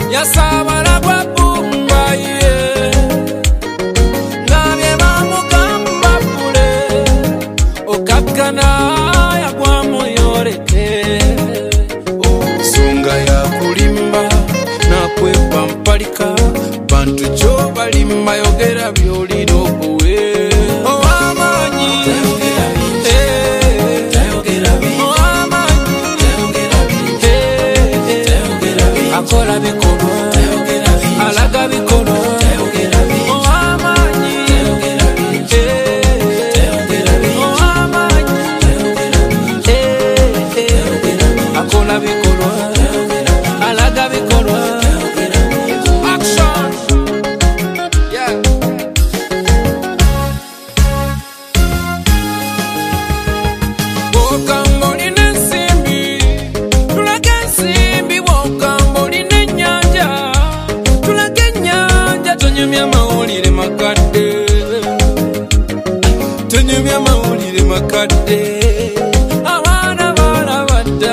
yasabala gwa bumba ye nabye bamugamba bule okakkana yagwa muyoreke nsonga yakulimba nakwepa mpalika bantu kyo balimba yogera byolina okuwe owamanyi akola bikolwa alaga bikolwa owamanyi akola bikolwa alaga bikolwa action yeah okamboli n'ensimbi tulaga ensimbi wokamboli n'ennyanja tulaga ennyanja tonyumya mawulire makadde tonyumya mawulire makadde abaana balabadda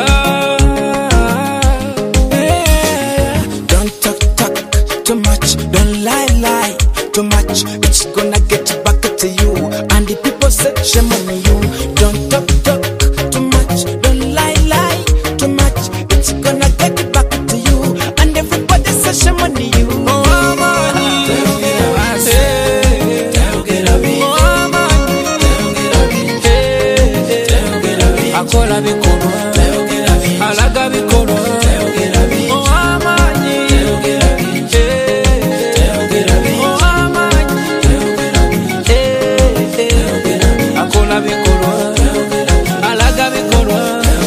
don't talk too much don't lie too much it's gonna get back to you and the people say shame on you don't talk too much don't lie too much it's gonna get back to you and everybody say shame on you akola bikolwa alaga bikolwa owamanyi akola bikolwa alaga bikolwa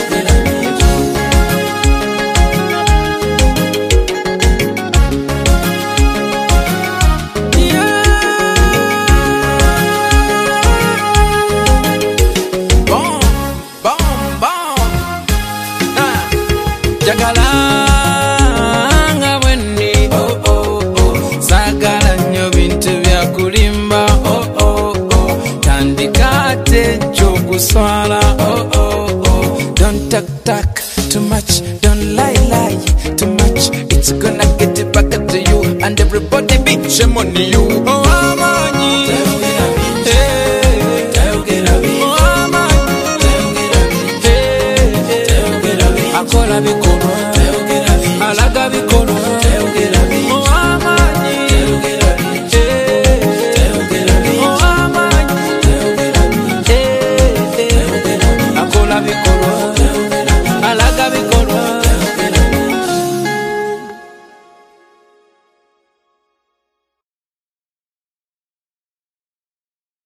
jagalanga bwenni sagala nnyo bintu byakulimba tandikate ekyokuswala don't talk too much don't lie too much it's gonna get back to you and everybody be shame on you